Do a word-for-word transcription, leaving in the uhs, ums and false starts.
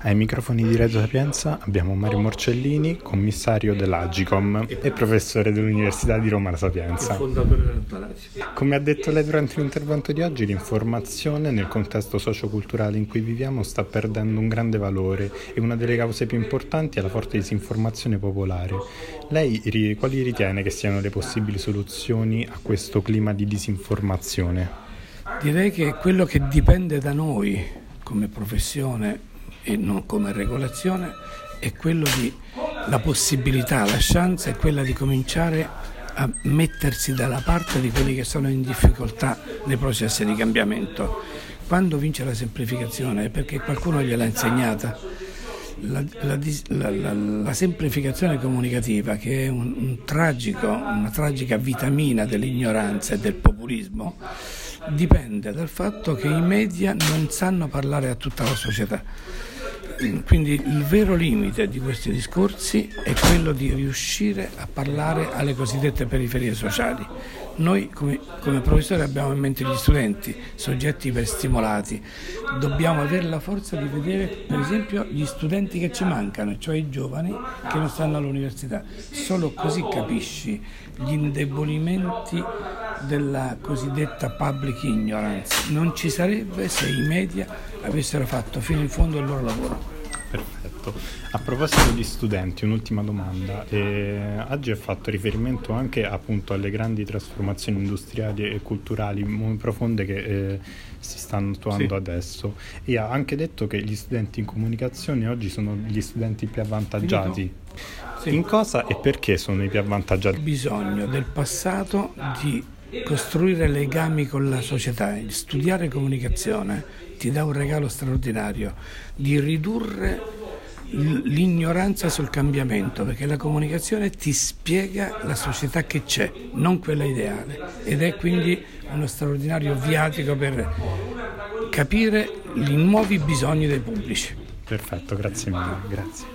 Ai microfoni di Radio Sapienza abbiamo Mario Morcellini, commissario dell'Agicom e professore dell'Università di Roma La Sapienza. Come ha detto lei durante l'intervento di oggi, l'informazione nel contesto socioculturale in cui viviamo sta perdendo un grande valore e una delle cause più importanti è la forte disinformazione popolare. Lei quali ritiene che siano le possibili soluzioni a questo clima di disinformazione? Direi che quello che dipende da noi come professione e non come regolazione è quello di la possibilità, la chance è quella di cominciare a mettersi dalla parte di quelli che sono in difficoltà nei processi di cambiamento. Quando vince la semplificazione è perché qualcuno gliel'ha insegnata. La, la, la, la, la semplificazione comunicativa, che è un, un tragico, una tragica vitamina dell'ignoranza e del populismo, dipende dal fatto che i media non sanno parlare a tutta la società. Quindi il vero limite di questi discorsi è quello di riuscire a parlare alle cosiddette periferie sociali. Noi come, come professori abbiamo in mente gli studenti, soggetti iperstimolati. Dobbiamo avere la forza di vedere per esempio gli studenti che ci mancano, cioè i giovani che non stanno all'università. Solo così capisci gli indebolimenti della cosiddetta public ignorance. Non ci sarebbe se i media avessero fatto fino in fondo il loro lavoro. Perfetto. A proposito di studenti, un'ultima domanda. Eh, oggi ha fatto riferimento anche appunto alle grandi trasformazioni industriali e culturali molto profonde che eh, si stanno attuando sì. adesso, e ha anche detto che gli studenti in comunicazione oggi sono gli studenti più avvantaggiati. Sì. In cosa e perché sono i più avvantaggiati? Il bisogno del passato di costruire legami con la società, studiare comunicazione ti dà un regalo straordinario di ridurre l'ignoranza sul cambiamento, perché la comunicazione ti spiega la società che c'è, non quella ideale, ed è quindi uno straordinario viatico per capire i nuovi bisogni dei pubblici. Perfetto, grazie mille, grazie.